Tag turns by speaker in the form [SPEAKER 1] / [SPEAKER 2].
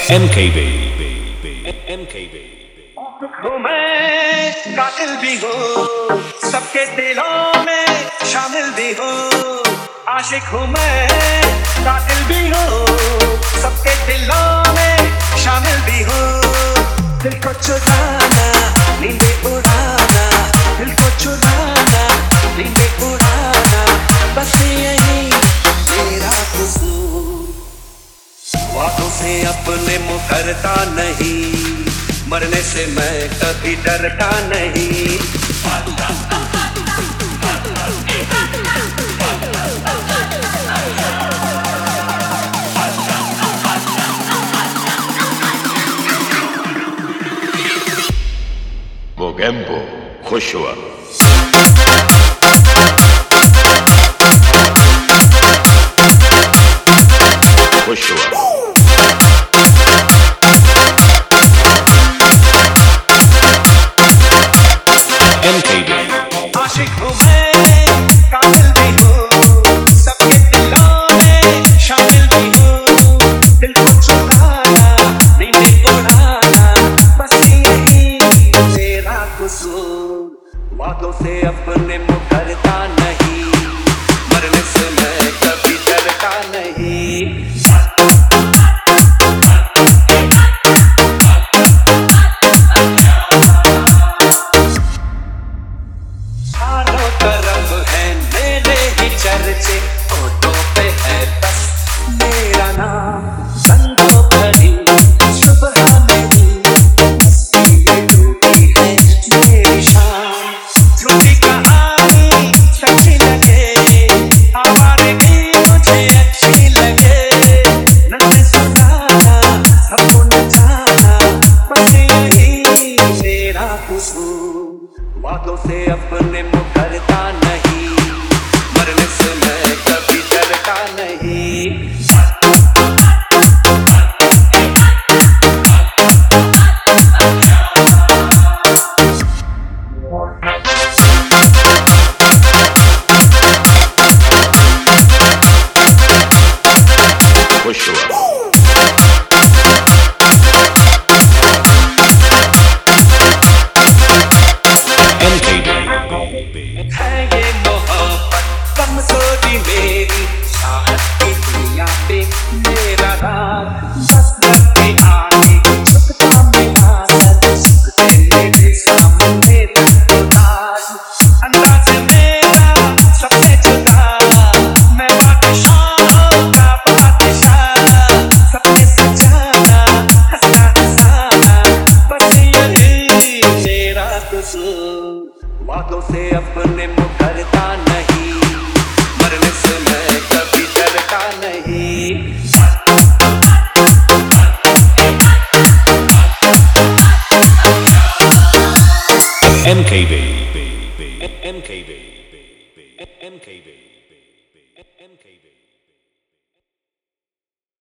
[SPEAKER 1] MKB
[SPEAKER 2] मैं कातिल भी हो, सबके दिलों में शामिल भी हो। आशिक हूँ मैं, कातिल भी हो, सबके दिलों में शामिल भी हो। दिल को चुराना, नींदें उड़ाना, दिल को चुराना, नींदें उड़ाना, बस यही तेरा कसूर। वादों से अपने मुकरता नहीं, मरने से मैं कभी डरता नहीं।
[SPEAKER 1] वो गैम्बो खुश हुआ। खुश हुआ।
[SPEAKER 2] आशिक हूँ मैं, कातिल भी हूँ, सबके दिलों में शामिल भी हूँ। दिल को चुराना, नींदें उड़ाना, बस यही तेरा कसूर। वादों से अपने मुकरता नहीं, मरने से मैं कभी डरता नहीं। चारों तरफ है मेरे ही चर्चे, फोटो पे है बस मेरा नाम। संगों भरी सुबह मेरी, मस्ती में डूबी है मेरी शाम। झूठी कहानी सच्ची लगे, आवाज़ें मुझे अच्छी लगे। नज़रें सुनाना, सबको नचाना, बस यही मेरा कसूर। वादों से अपने मुकरता नहीं, मरने से मैं कभी डरता नहीं।
[SPEAKER 1] खुश हुआ।
[SPEAKER 2] है ये मोहब्बत कमजोरी मेरी, चाहत की दुनिया पे मेरा राज। बस लगते आगे झुकता मेरा सर, झुकते मेरे सामने तक। अंदाज मेरा सबसे जुदा, मैं बादशाह का बादशाह। सबके सजाना, हंसना हंसाना, बस यही मेरा कसूर। वादों से अपने मुकरता नहीं, मरने से मैं कभी डरता नहीं।
[SPEAKER 1] MKB